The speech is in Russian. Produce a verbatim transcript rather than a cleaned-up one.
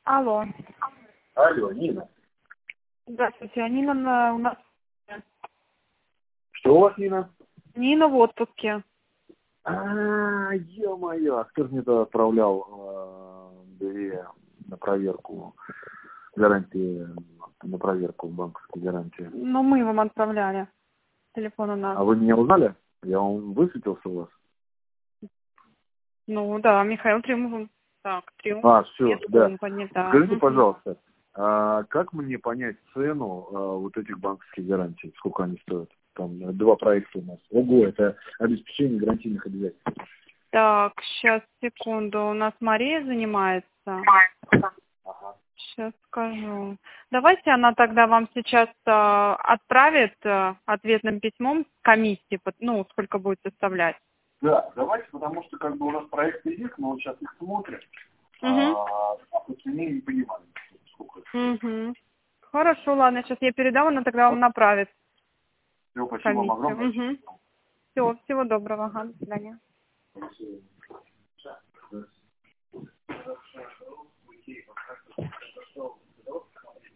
Алло. Алло, Нина. Здравствуйте, Нина на- у нас... Что у вас, Нина? Нина в отпуске. А, ё-моё, а кто же мне тогда отправлял э, две на проверку гарантии, на проверку банковской гарантии? Ну, мы вам отправляли. Телефон у нас. А вы меня узнали? Я вам высветился у вас? Ну, да, Михаил Триумф. Так, Триумф. А, все, Нет, да. он понята. Скажите, Мгм. пожалуйста, а как мне понять цену а, вот этих банковских гарантий? Сколько они стоят? Там э, два проекта у нас. Ого, это обеспечение гарантийных обязательств. Так, сейчас, секунду. У нас Мария занимается. Ага. Сейчас скажу. Давайте она тогда вам сейчас э, отправит э, ответным письмом комиссии, под- ну, сколько будет составлять. Да, давайте, потому что как бы у нас проекты есть, мы вот сейчас их смотрим, Угу. а, а по цене не понимаем, сколько это стоит. Угу. Хорошо, ладно, сейчас я передам, она тогда вам направит Все, спасибо вам комиссию. огромное. Угу. Все, всего доброго. Ага, до свидания. Спасибо.